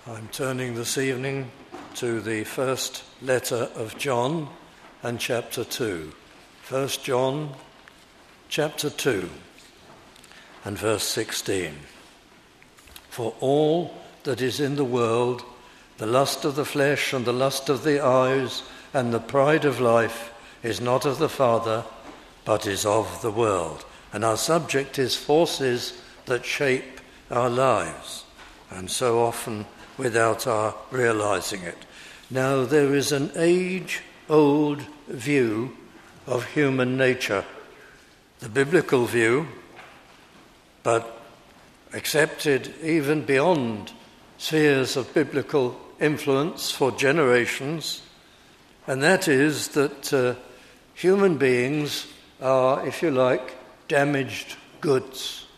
I'm turning this evening to the first letter of John and chapter 2. 1 John chapter 2 and verse 16. For all that is in the world, the lust of the flesh and the lust of the eyes and the pride of life is not of the Father, but is of the world. And our subject is forces that shape our lives, and so often without our realizing it. Now, there is an age-old view of human nature, the biblical view, but accepted even beyond spheres of biblical influence for generations, and that is that human beings are, if you like, damaged goods.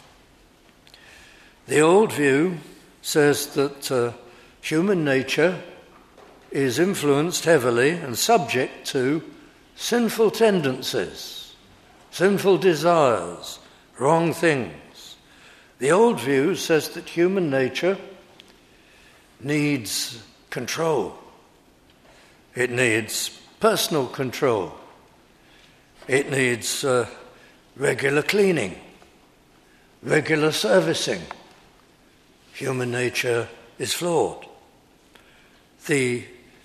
The old view says that human nature is influenced heavily and subject to sinful tendencies, sinful desires, wrong things. The old view says that human nature needs control. It needs personal control. It needs regular cleaning, regular servicing. Human nature is flawed. The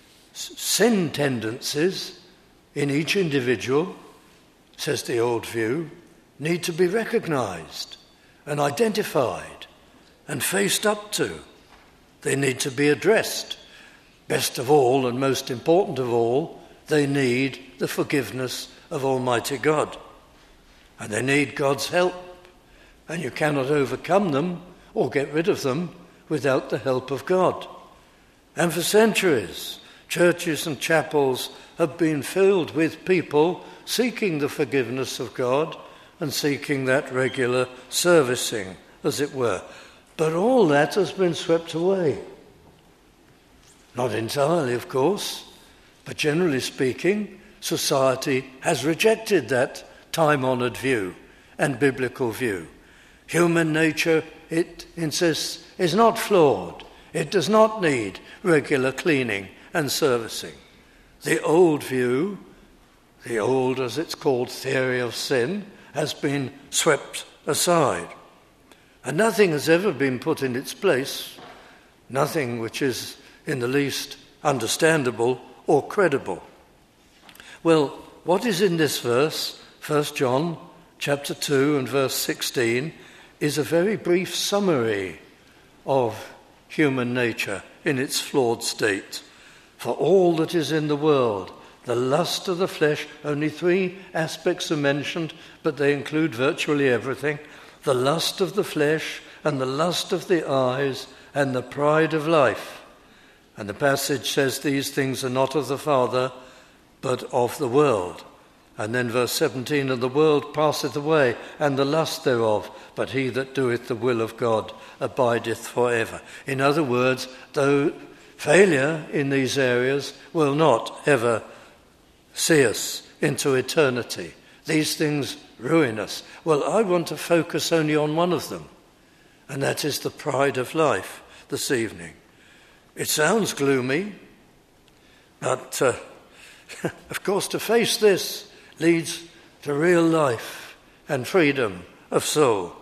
sin tendencies in each individual, says the old view, need to be recognized and identified and faced up to. They need to be addressed. Best of all, and most important of all, they need the forgiveness of Almighty God. And they need God's help. And you cannot overcome them or get rid of them without the help of God. And for centuries, churches and chapels have been filled with people seeking the forgiveness of God and seeking that regular servicing, as it were. But all that has been swept away. Not entirely, of course, but generally speaking, society has rejected that time-honoured view and biblical view. Human nature, it insists, is not flawed. It does not need regular cleaning and servicing. The old view, the old, as it's called, theory of sin, has been swept aside. And nothing has ever been put in its place, nothing which is in the least understandable or credible. Well, what is in this verse, 1 John chapter 2 and verse 16, is a very brief summary of human nature in its flawed state. For all that is in the world, the lust of the flesh, only three aspects are mentioned, but they include virtually everything. The lust of the flesh and the lust of the eyes and the pride of life. And the passage says these things are not of the Father, but of the world. And then verse 17, and the world passeth away, and the lust thereof, but he that doeth the will of God abideth forever. In other words, though failure in these areas will not ever see us into eternity, these things ruin us. Well, I want to focus only on one of them, and that is the pride of life this evening. It sounds gloomy, but of course to face this leads to real life and freedom of soul.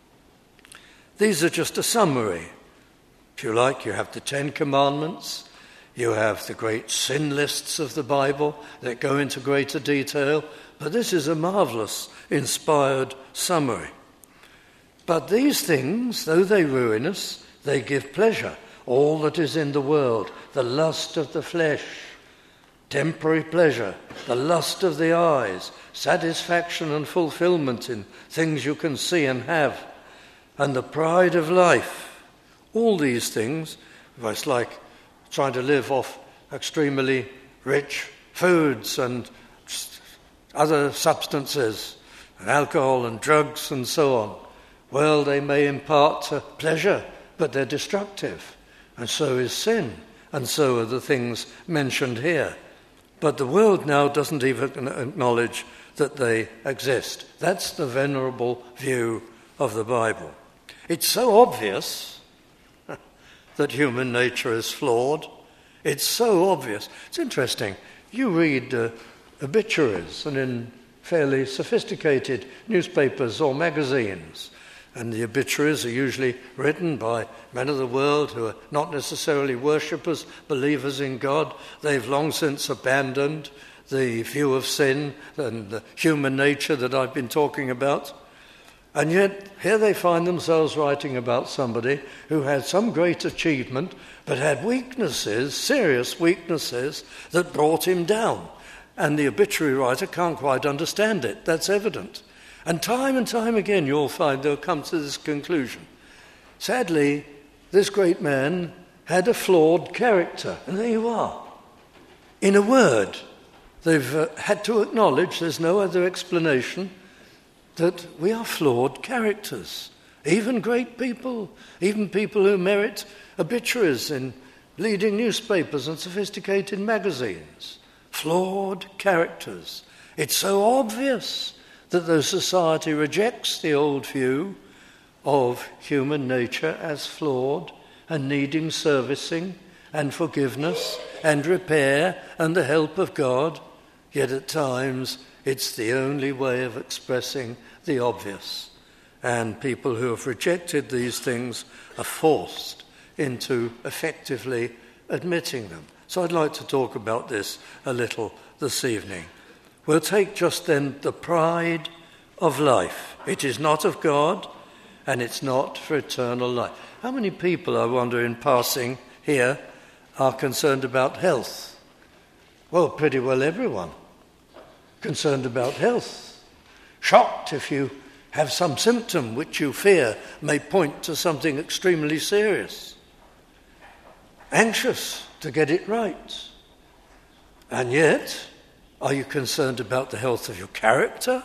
These are just a summary. If you like, you have the Ten Commandments, you have the great sin lists of the Bible that go into greater detail, but this is a marvelous, inspired summary. But these things, though they ruin us, they give pleasure. All that is in the world, the lust of the flesh, temporary pleasure, the lust of the eyes, satisfaction and fulfillment in things you can see and have, and the pride of life. All these things, it's like trying to live off extremely rich foods and other substances, and alcohol and drugs and so on. Well, they may impart pleasure, but they're destructive. And so is sin, and so are the things mentioned here. But the world now doesn't even acknowledge that they exist. That's the venerable view of the Bible. It's so obvious that human nature is flawed. It's so obvious. It's interesting. You read obituaries and in fairly sophisticated newspapers or magazines, and the obituaries are usually written by men of the world who are not necessarily worshippers, believers in God. They've long since abandoned the view of sin and the human nature that I've been talking about. And yet, here they find themselves writing about somebody who had some great achievement, but had weaknesses, serious weaknesses, that brought him down. And the obituary writer can't quite understand it. That's evident. And time again, you'll find they'll come to this conclusion. Sadly, this great man had a flawed character. And there you are. In a word, they've had to acknowledge, there's no other explanation, that we are flawed characters. Even great people, even people who merit obituaries in leading newspapers and sophisticated magazines. Flawed characters. It's so obvious that the society rejects the old view of human nature as flawed and needing servicing and forgiveness and repair and the help of God, yet at times it's the only way of expressing the obvious. And people who have rejected these things are forced into effectively admitting them. So I'd like to talk about this a little this evening. We'll take just then the pride of life. It is not of God, and it's not for eternal life. How many people, I wonder, in passing here, are concerned about health? Well, pretty well everyone. Concerned about health. Shocked if you have some symptom which you fear may point to something extremely serious. Anxious to get it right. And yet, are you concerned about the health of your character?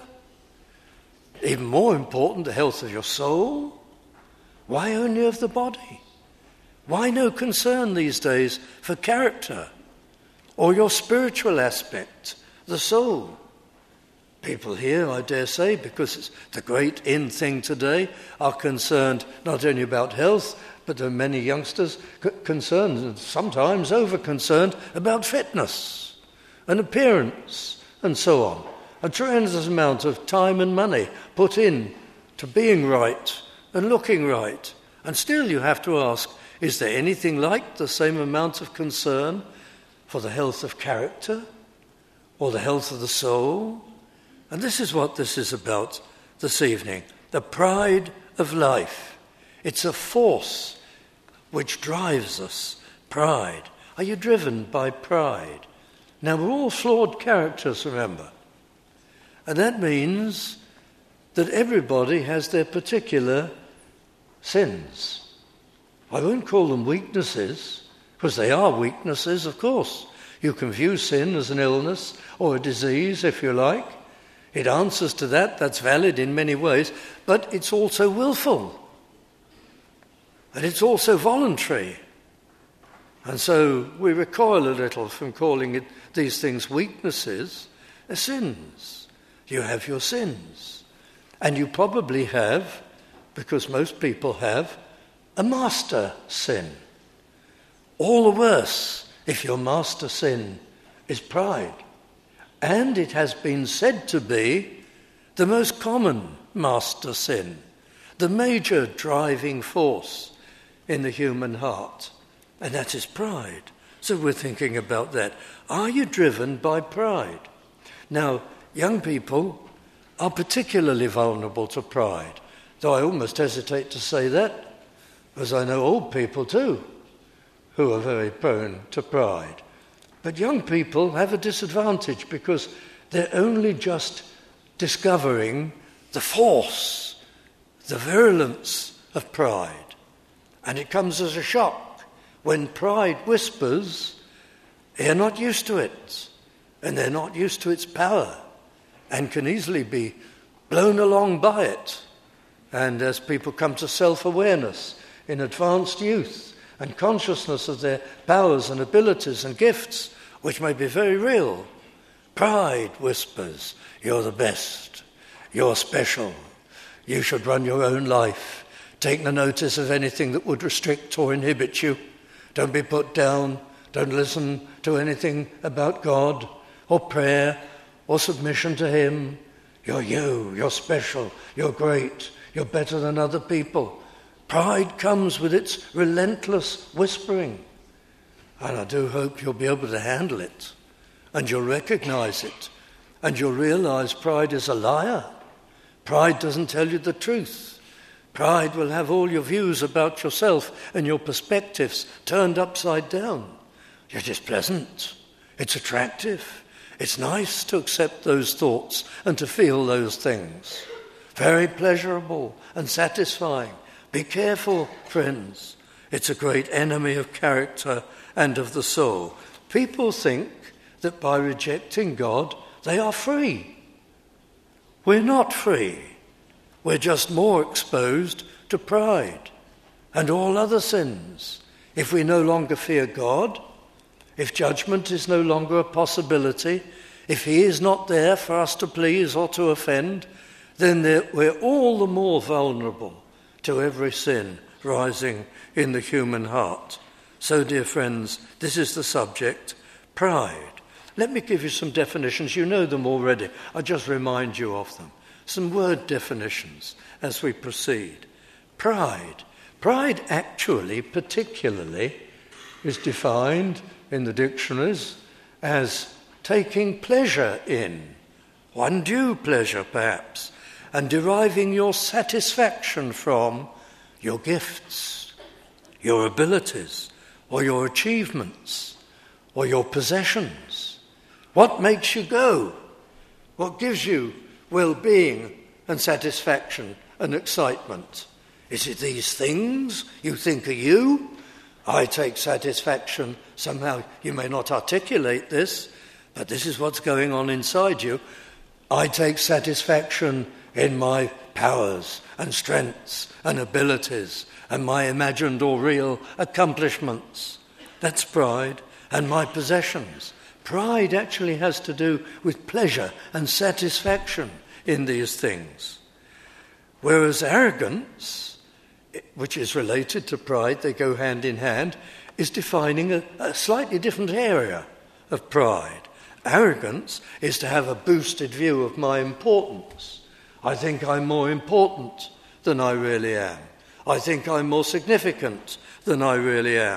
Even more important, the health of your soul? Why only of the body? Why no concern these days for character or your spiritual aspect, the soul? People here, I dare say, because it's the great in thing today, are concerned not only about health, but there are many youngsters concerned, and sometimes over-concerned, about fitness and appearance and so on. A tremendous amount of time and money put in to being right and looking right. And still you have to ask, is there anything like the same amount of concern for the health of character or the health of the soul? And this is what this is about this evening. The pride of life. It's a force which drives us. Pride. Are you driven by pride? Now, we're all flawed characters, remember. And that means that everybody has their particular sins. I won't call them weaknesses, because they are weaknesses, of course. You can view sin as an illness or a disease, if you like. It answers to that. That's valid in many ways. But it's also willful. And it's also voluntary. And so we recoil a little from calling these things weaknesses. They're sins. You have your sins. And you probably have, because most people have, a master sin. All the worse if your master sin is pride. And it has been said to be the most common master sin, the major driving force in the human heart, and that is pride. So we're thinking about that. Are you driven by pride? Now, young people are particularly vulnerable to pride, though I almost hesitate to say that, as I know old people too, who are very prone to pride. But young people have a disadvantage because they're only just discovering the force, the virulence of pride. And it comes as a shock when pride whispers, they're not used to it, and they're not used to its power, and can easily be blown along by it. And as people come to self-awareness in advanced youth, and consciousness of their powers and abilities and gifts, which may be very real, pride whispers, you're the best, you're special, you should run your own life, take no notice of anything that would restrict or inhibit you. Don't be put down. Don't listen to anything about God or prayer or submission to him. You're special, you're great, you're better than other people. Pride comes with its relentless whispering. And I do hope you'll be able to handle it, and you'll recognize it, and you'll realize pride is a liar. Pride doesn't tell you the truth. Pride will have all your views about yourself and your perspectives turned upside down. You're just pleasant. It's attractive. It's nice to accept those thoughts and to feel those things. Very pleasurable and satisfying. Be careful, friends. It's a great enemy of character and of the soul. People think that by rejecting God, they are free. We're not free. We're just more exposed to pride and all other sins. If we no longer fear God, if judgment is no longer a possibility, if he is not there for us to please or to offend, then we're all the more vulnerable to every sin rising in the human heart. So, dear friends, this is the subject, pride. Let me give you some definitions. You know them already. I'll just remind you of them. Some word definitions as we proceed. Pride. Pride actually, particularly, is defined in the dictionaries as taking pleasure in, undue pleasure perhaps, and deriving your satisfaction from your gifts, your abilities, or your achievements, or your possessions. What makes you go? What gives you well-being and satisfaction and excitement? Is it these things you think are you? I take satisfaction, somehow you may not articulate this, but this is what's going on inside you. I take satisfaction in my powers and strengths and abilities and my imagined or real accomplishments. That's pride. And my possessions. Pride actually has to do with pleasure and satisfaction in these things. Whereas arrogance, which is related to pride, they go hand in hand, is defining a slightly different area of pride. Arrogance is to have a boosted view of my importance. I think I'm more important than I really am. I think I'm more significant than I really am.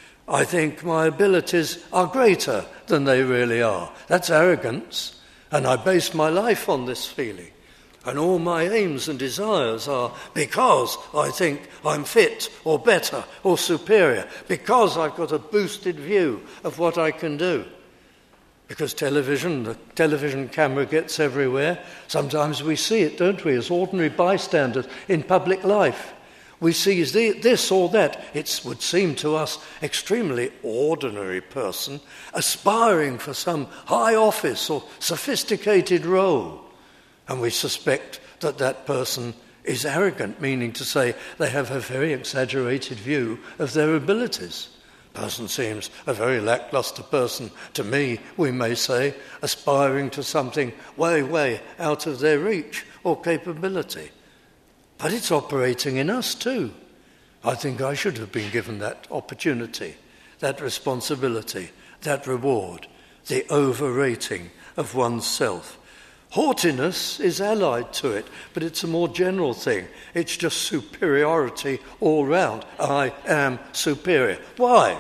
I think my abilities are greater than they really are. That's arrogance, and I base my life on this feeling. And all my aims and desires are because I think I'm fit or better or superior, because I've got a boosted view of what I can do. Because the television camera gets everywhere. Sometimes we see it, don't we, as ordinary bystanders in public life. We see this or that. It would seem to us extremely ordinary person aspiring for some high office or sophisticated role. And we suspect that that person is arrogant, meaning to say they have a very exaggerated view of their abilities. Person seems a very lackluster person to me, we may say, aspiring to something way, way out of their reach or capability. But it's operating in us too. I think I should have been given that opportunity, that responsibility, that reward, the overrating of oneself. Haughtiness is allied to it, but it's a more general thing. It's just superiority all round. I am superior. Why?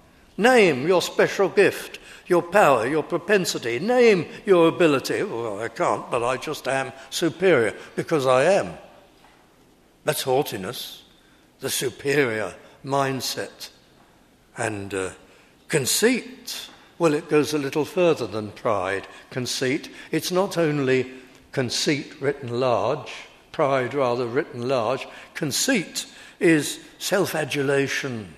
Name your special gift, your power, your propensity. Name your ability. Well, I can't, but I just am superior because I am. That's haughtiness, the superior mindset. And conceit, well, it goes a little further than pride. Conceit, it's not only conceit written large, pride rather written large. Conceit is self-adulation,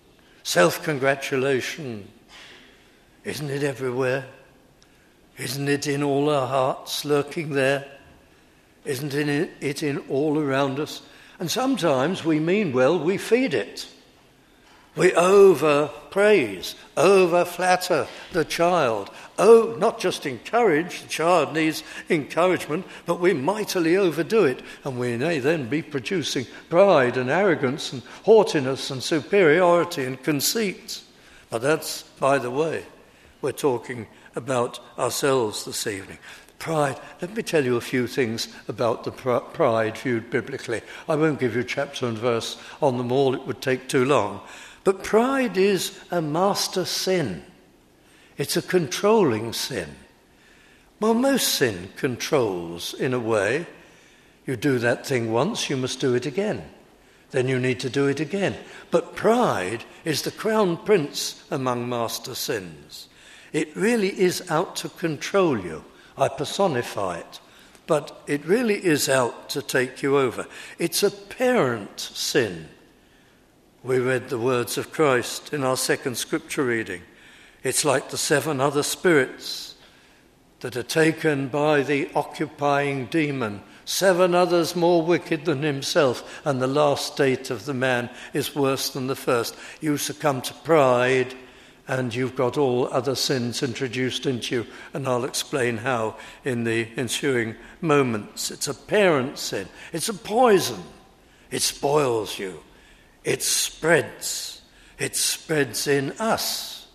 self-congratulation. Isn't it everywhere? Isn't it in all our hearts, lurking there? Isn't it in all around us? And sometimes we mean well, we feed it. We over-praise, over-flatter the child. Oh, not just encourage, the child needs encouragement, but we mightily overdo it, and we may then be producing pride and arrogance and haughtiness and superiority and conceit. But that's, by the way, we're talking about ourselves this evening. Pride, let me tell you a few things about the pride viewed biblically. I won't give you chapter and verse on them all, it would take too long. But pride is a master sin. It's a controlling sin. Well, most sin controls in a way. You do that thing once, you must do it again. Then you need to do it again. But pride is the crown prince among master sins. It really is out to control you. I personify it. But it really is out to take you over. It's a parent sin. We read the words of Christ in our second scripture reading. It's like the 7 other spirits that are taken by the occupying demon, 7 others more wicked than himself, and the last state of the man is worse than the first. You succumb to pride, and you've got all other sins introduced into you, and I'll explain how in the ensuing moments. It's a parent sin. It's a poison. It spoils you. It spreads in us.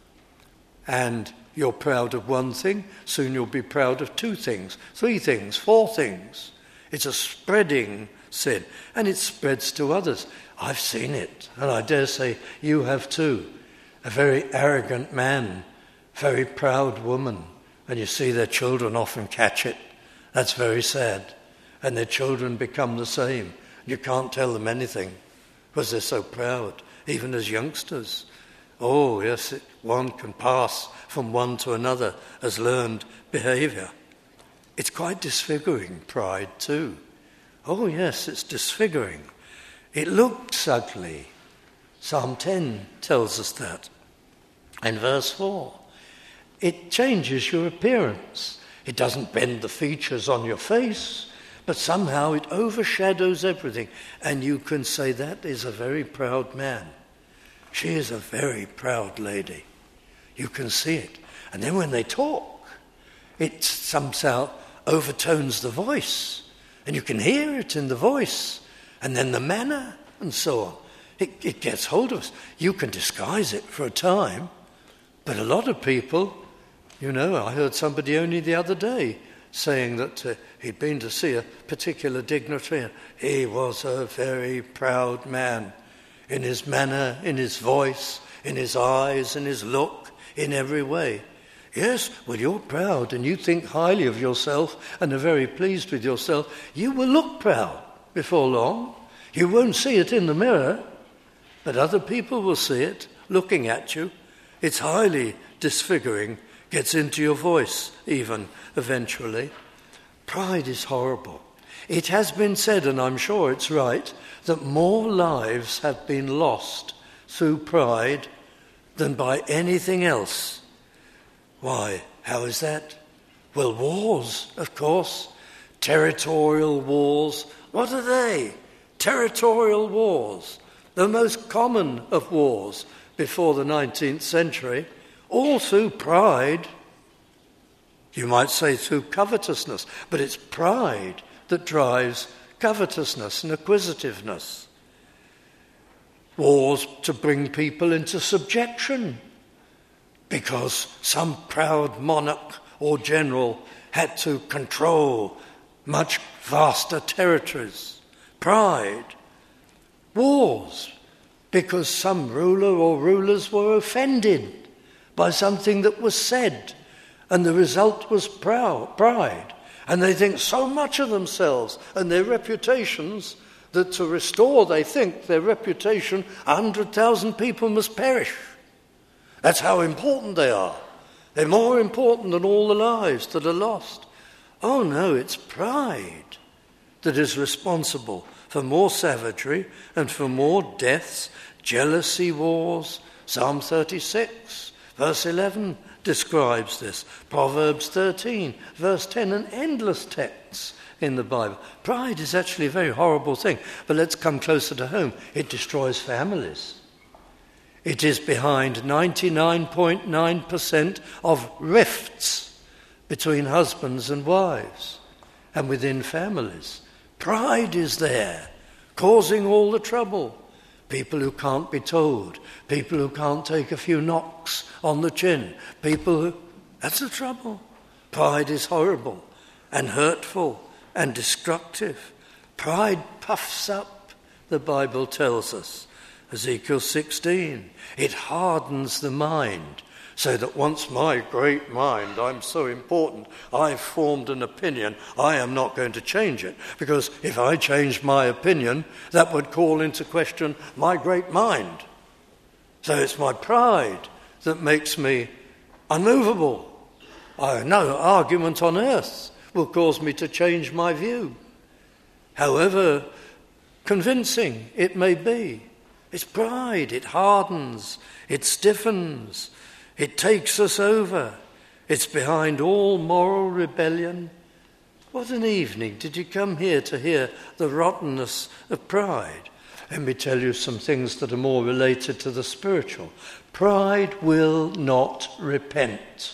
And you're proud of one thing, soon you'll be proud of 2 things, 3 things, 4 things. It's a spreading sin, and it spreads to others. I've seen it, and I dare say you have too. A very arrogant man, very proud woman, and you see their children often catch it. That's very sad. And their children become the same. You can't tell them anything, because they're so proud, even as youngsters. Oh, yes, one can pass from one to another as learned behaviour. It's quite disfiguring, pride, too. Oh, yes, it's disfiguring. It looks ugly. Psalm 10 tells us that. In verse 4, it changes your appearance. It doesn't bend the features on your face, but somehow it overshadows everything. And you can say, that is a very proud man. She is a very proud lady. You can see it. And then when they talk, it somehow overtones the voice. And you can hear it in the voice. And then the manner, and so on. It gets hold of us. You can disguise it for a time. But a lot of people, I heard somebody only the other day saying that he'd been to see a particular dignitary. He was a very proud man in his manner, in his voice, in his eyes, in his look, in every way. Yes, well, you're proud and you think highly of yourself and are very pleased with yourself. You will look proud before long. You won't see it in the mirror, but other people will see it looking at you. It's highly disfiguring, gets into your voice even eventually. Pride is horrible. It has been said, and I'm sure it's right, that more lives have been lost through pride than by anything else. Why? How is that? Well, wars, of course. Territorial wars. What are they? Territorial wars. The most common of wars before the 19th century, all through pride. You might say through covetousness, but it's pride that drives covetousness and acquisitiveness. Wars to bring people into subjection because some proud monarch or general had to control much vaster territories. Pride. Wars because some ruler or rulers were offended by something that was said, and the result was pride. And they think so much of themselves and their reputations that to restore, they think, their reputation, 100,000 people must perish. That's how important they are. They're more important than all the lives that are lost. Oh no, it's pride that is responsible for more savagery and for more deaths, jealousy wars. Psalm 36, verse 11 describes this. Proverbs 13, verse 10, and endless texts in the Bible. Pride is actually a very horrible thing, but let's come closer to home. It destroys families. It is behind 99.9% of rifts between husbands and wives and within families. Pride is there, causing all the trouble. People who can't be told, people who can't take a few knocks on the chin, that's the trouble. Pride is horrible and hurtful and destructive. Pride puffs up, the Bible tells us. Ezekiel 16, it hardens the mind, so that once my great mind, I'm so important, I've formed an opinion, I am not going to change it, because if I changed my opinion, that would call into question my great mind. So it's my pride that makes me unmovable. No argument on earth will cause me to change my view, however convincing it may be. It's pride. It hardens. It stiffens. It takes us over. It's behind all moral rebellion. What an evening. Did you come here to hear the rottenness of pride? Let me tell you some things that are more related to the spiritual. Pride will not repent.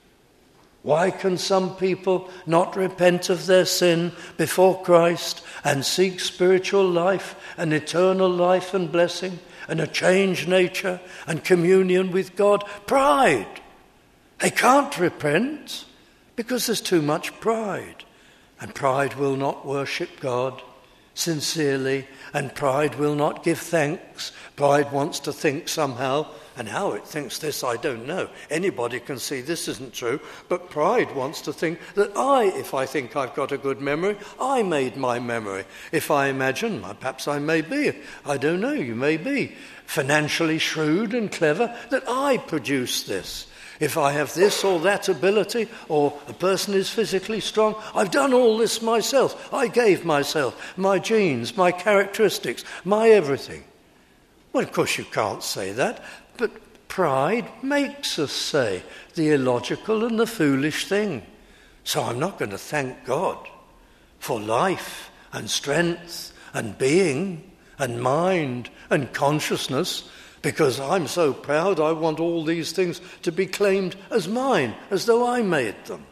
Why can some people not repent of their sin before Christ and seek spiritual life and eternal life and blessing and a changed nature and communion with God? Pride. They can't repent because there's too much pride. And pride will not worship God sincerely, and pride will not give thanks. Pride wants to think somehow, and how it thinks this I don't know. Anybody can see this isn't true, but pride wants to think that if I think I've got a good memory, I made my memory. If I imagine, perhaps I may be, I don't know, you may be financially shrewd and clever, that I produce this. If I have this or that ability, or a person is physically strong, I've done all this myself. I gave myself, my genes, my characteristics, my everything. Well, of course you can't say that, but pride makes us say the illogical and the foolish thing. So I'm not going to thank God for life and strength and being and mind and consciousness, because I'm so proud I want all these things to be claimed as mine, as though I made them.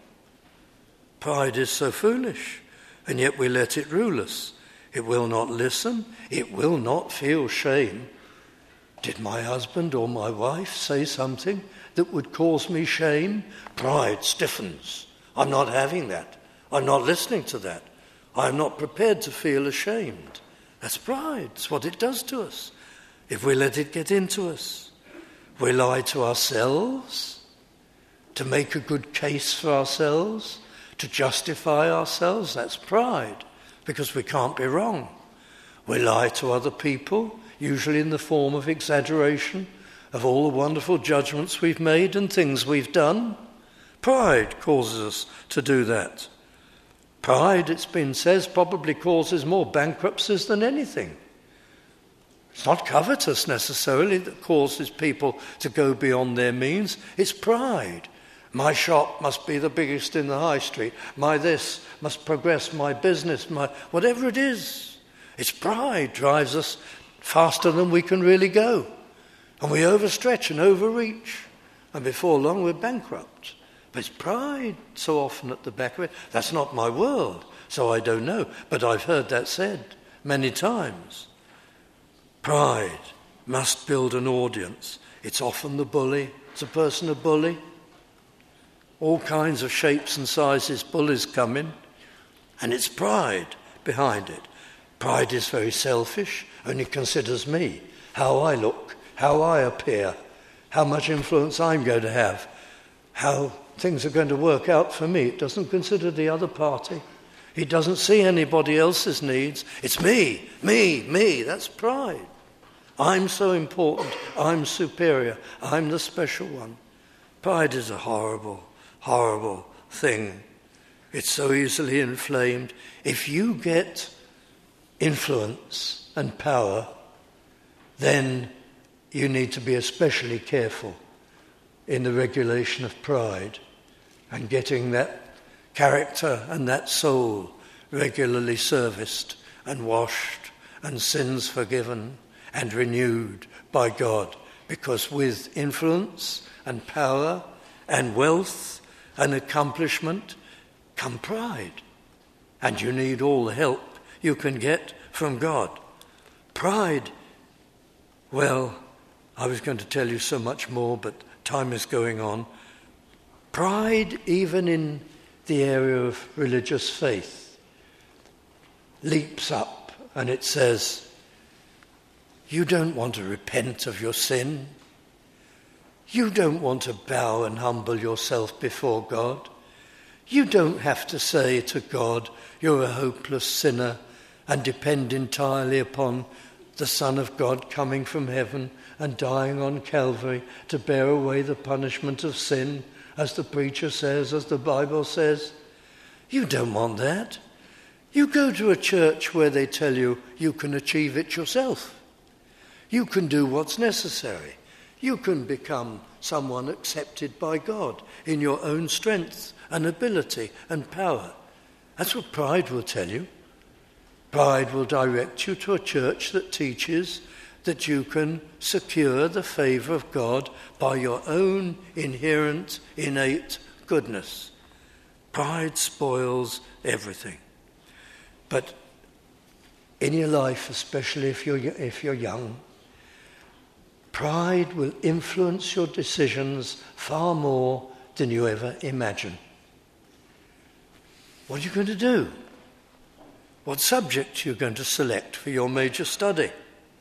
Pride is so foolish, and yet we let it rule us. It will not listen. It will not feel shame. Did my husband or my wife say something that would cause me shame? Pride stiffens. I'm not having that. I'm not listening to that. I'm not prepared to feel ashamed. That's pride. It's what it does to us. If we let it get into us, we lie to ourselves to make a good case for ourselves, to justify ourselves. That's pride, because we can't be wrong. We lie to other people, usually in the form of exaggeration of all the wonderful judgments we've made and things we've done. Pride causes us to do that. Pride, it's been said, probably causes more bankruptcies than anything. It's not covetous necessarily that causes people to go beyond their means. It's pride. My shop must be the biggest in the high street. My this must progress my business, my whatever it is. It's pride drives us faster than we can really go. And we overstretch and overreach. And before long we're bankrupt. But it's pride so often at the back of it. That's not my world, so I don't know. But I've heard that said many times. Pride must build an audience. It's often the bully. It's a person a bully. All kinds of shapes and sizes bullies come in. And it's pride behind it. Pride is very selfish, only considers me, how I look, how I appear, how much influence I'm going to have, how things are going to work out for me. It doesn't consider the other party. It doesn't see anybody else's needs. It's me. That's pride. I'm so important. I'm superior. I'm the special one. Pride is a horrible, horrible thing. It's so easily inflamed. If you get influence and power, then you need to be especially careful in the regulation of pride and getting that character and that soul regularly serviced and washed and sins forgiven and renewed by God because with influence and power and wealth and accomplishment come pride. And you need all the help you can get from God. Pride, well, I was going to tell you so much more, but time is going on. Pride, even in the area of religious faith, leaps up and it says, you don't want to repent of your sin. You don't want to bow and humble yourself before God. You don't have to say to God, you're a hopeless sinner, and depend entirely upon the Son of God coming from heaven and dying on Calvary to bear away the punishment of sin, as the preacher says, as the Bible says. You don't want that. You go to a church where they tell you you can achieve it yourself. You can do what's necessary. You can become someone accepted by God in your own strength and ability and power. That's what pride will tell you. Pride will direct you to a church that teaches that you can secure the favour of God by your own inherent, innate goodness. Pride spoils everything. But in your life, especially if you're young, pride will influence your decisions far more than you ever imagine. What are you going to do? What subject are you going to select for your major study?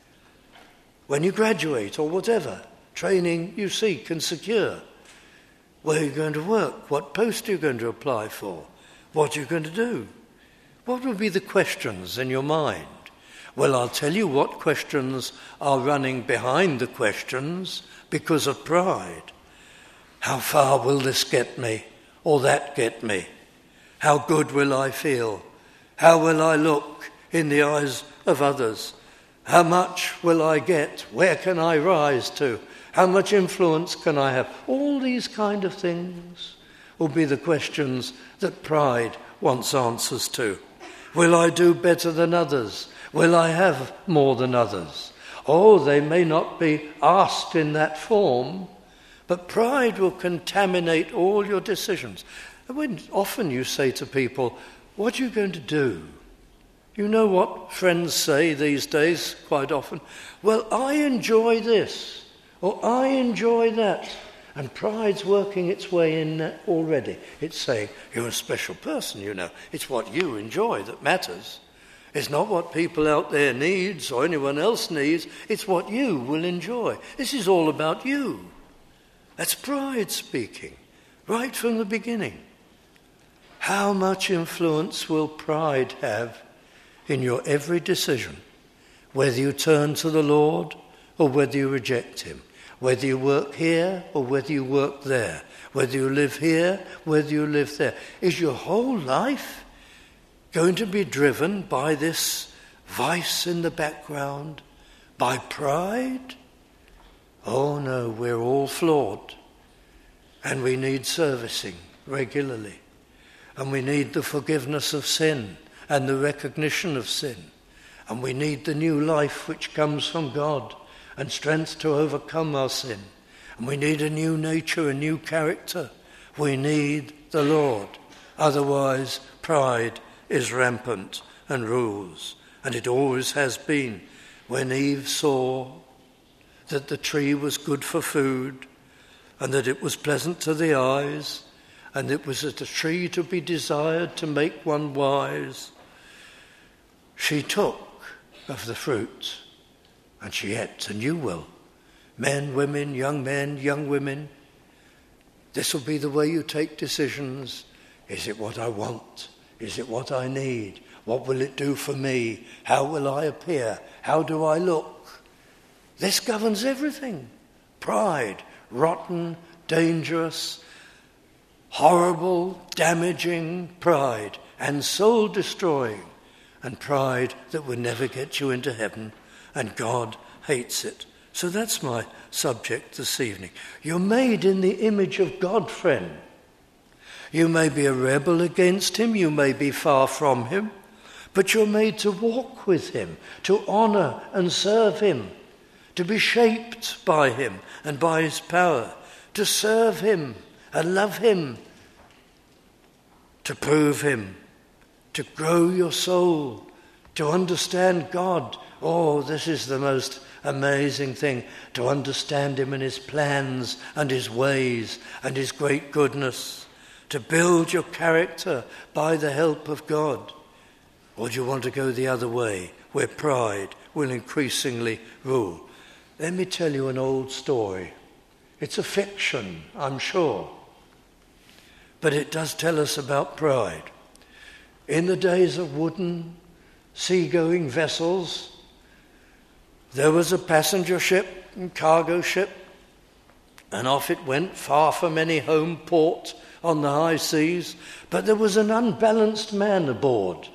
When you graduate or whatever training you seek and secure, where are you going to work? What post are you going to apply for? What are you going to do? What will be the questions in your mind? Well, I'll tell you what questions are running behind the questions because of pride. How far will this get me or that get me? How good will I feel? How will I look in the eyes of others? How much will I get? Where can I rise to? How much influence can I have? All these kind of things will be the questions that pride wants answers to. Will I do better than others? Will I have more than others? Oh, they may not be asked in that form, but pride will contaminate all your decisions. When often you say to people, what are you going to do? You know what friends say these days quite often? Well, I enjoy this, or I enjoy that. And pride's working its way in already. It's saying, you're a special person, you know. It's what you enjoy that matters. It's not what people out there needs or anyone else needs. It's what you will enjoy. This is all about you. That's pride speaking, right from the beginning. How much influence will pride have in your every decision, whether you turn to the Lord or whether you reject him? Whether you work here or whether you work there, whether you live here, whether you live there. Is your whole life going to be driven by this vice in the background, by pride? Oh no, we're all flawed and we need servicing regularly, and we need the forgiveness of sin and the recognition of sin, and we need the new life which comes from God and strength to overcome our sin. And we need a new nature, a new character. We need the Lord. Otherwise, pride is rampant and rules. And it always has been. When Eve saw that the tree was good for food, and that it was pleasant to the eyes, and it was a tree to be desired to make one wise, she took of the fruit, and she ate, and you will. Men, women, young women. This will be the way you take decisions. Is it what I want? Is it what I need? What will it do for me? How will I appear? How do I look? This governs everything. Pride, rotten, dangerous, horrible, damaging pride, and soul-destroying, and pride that will never get you into heaven. And God hates it. So that's my subject this evening. You're made in the image of God, friend. You may be a rebel against him, you may be far from him, but you're made to walk with him, to honour and serve him, to be shaped by him and by his power, to serve him and love him, to prove him, to grow your soul, to understand God. Oh, this is the most amazing thing, to understand him and his plans and his ways and his great goodness, to build your character by the help of God. Or do you want to go the other way, where pride will increasingly rule? Let me tell you an old story. It's a fiction, I'm sure, but it does tell us about pride. In the days of wooden, sea-going vessels, there was a passenger ship and cargo ship, and off it went, far from any home port on the high seas, but there was an unbalanced man aboard.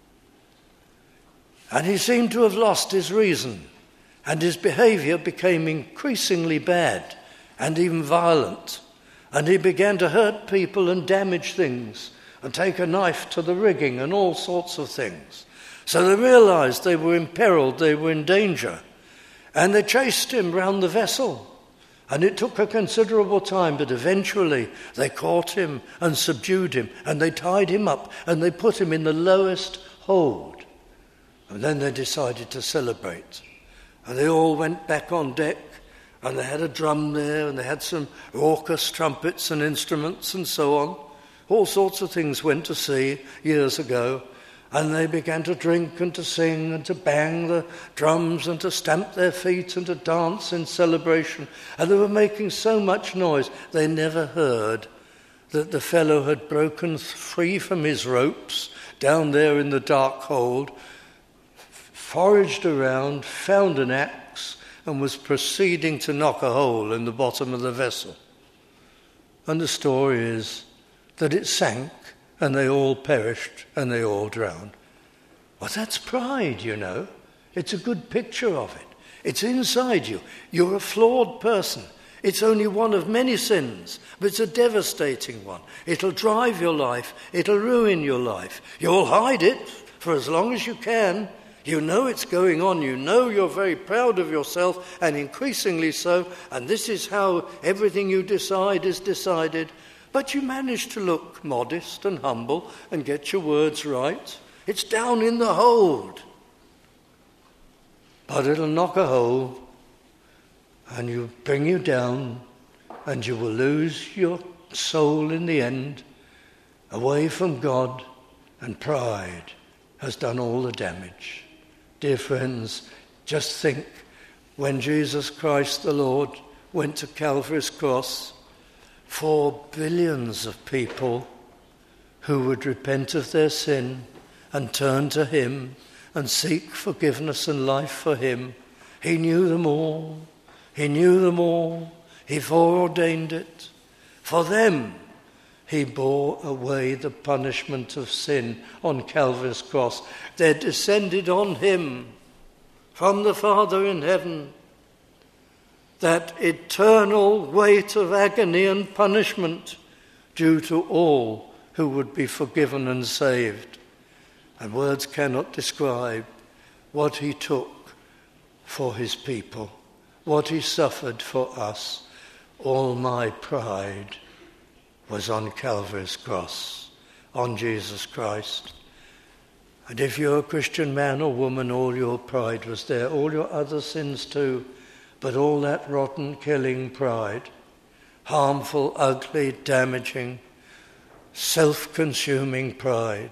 And he seemed to have lost his reason, and his behaviour became increasingly bad and even violent. And he began to hurt people and damage things and take a knife to the rigging and all sorts of things. So they realised they were imperiled, they were in danger, and they chased him round the vessel. And it took a considerable time, but eventually they caught him and subdued him, and they tied him up and they put him in the lowest hold. And then they decided to celebrate. And they all went back on deck, and they had a drum there, and they had some raucous trumpets and instruments and so on. All sorts of things went to sea years ago. And they began to drink and to sing and to bang the drums and to stamp their feet and to dance in celebration. And they were making so much noise, they never heard that the fellow had broken free from his ropes down there in the dark hold, foraged around, found an axe, and was proceeding to knock a hole in the bottom of the vessel. And the story is that it sank, and they all perished, and they all drowned. Well, that's pride, you know. It's a good picture of it. It's inside you. You're a flawed person. It's only one of many sins, but it's a devastating one. It'll drive your life. It'll ruin your life. You'll hide it for as long as you can. You know it's going on. You know you're very proud of yourself, and increasingly so, and this is how everything you decide is decided. But you manage to look modest and humble and get your words right. It's down in the hold. But it'll knock a hole and you bring you down, and you will lose your soul in the end, away from God, and pride has done all the damage. Dear friends, just think, when Jesus Christ the Lord went to Calvary's cross, 4 billions of people who would repent of their sin and turn to him and seek forgiveness and life for him. He knew them all. He knew them all. He foreordained it. For them, he bore away the punishment of sin on Calvary's cross. There descended on him from the Father in heaven that eternal weight of agony and punishment due to all who would be forgiven and saved. And words cannot describe what he took for his people, what he suffered for us. All my pride was on Calvary's cross, on Jesus Christ. And if you're a Christian man or woman, all your pride was there, all your other sins too. But all that rotten, killing pride, harmful, ugly, damaging, self-consuming pride,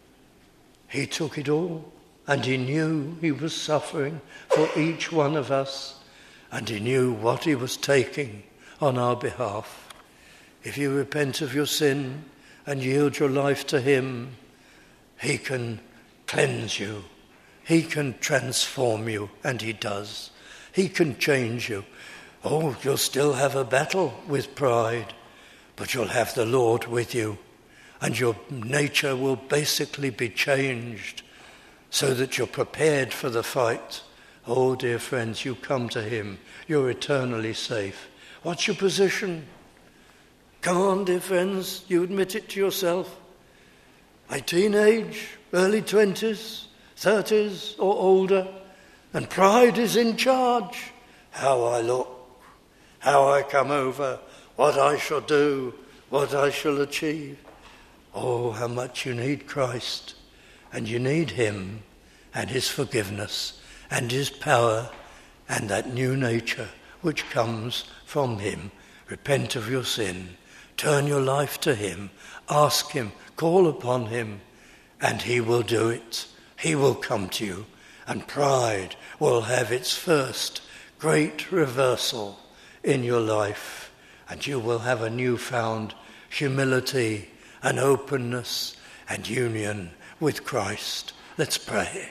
he took it all, and he knew he was suffering for each one of us, and he knew what he was taking on our behalf. If you repent of your sin and yield your life to him, he can cleanse you, he can transform you, and he does. He can change you. Oh, you'll still have a battle with pride, but you'll have the Lord with you, and your nature will basically be changed so that you're prepared for the fight. Oh, dear friends, you come to him. You're eternally safe. What's your position? Come on, dear friends, you admit it to yourself. A teenage, early 20s, 30s or older, and pride is in charge. how I look, how I come over, what I shall do, what I shall achieve. Oh, how much you need Christ, and you need him and his forgiveness and his power and that new nature which comes from him. Repent of your sin, turn your life to him, ask him, call upon him, and he will do it. He will come to you, and pride will have its first great reversal in your life, and you will have a newfound humility and openness and union with Christ. Let's pray.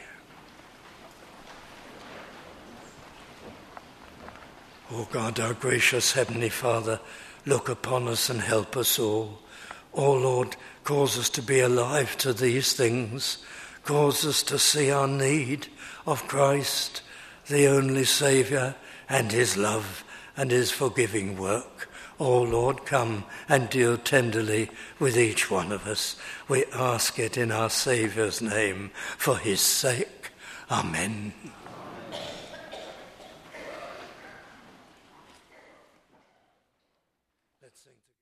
O God, our gracious Heavenly Father, look upon us and help us all. O Lord, cause us to be alive to these things. Cause us to see our need of Christ, the only Saviour, and his love and his forgiving work. O Lord, come and deal tenderly with each one of us. We ask it in our Saviour's name, for his sake. Amen. Let's sing together.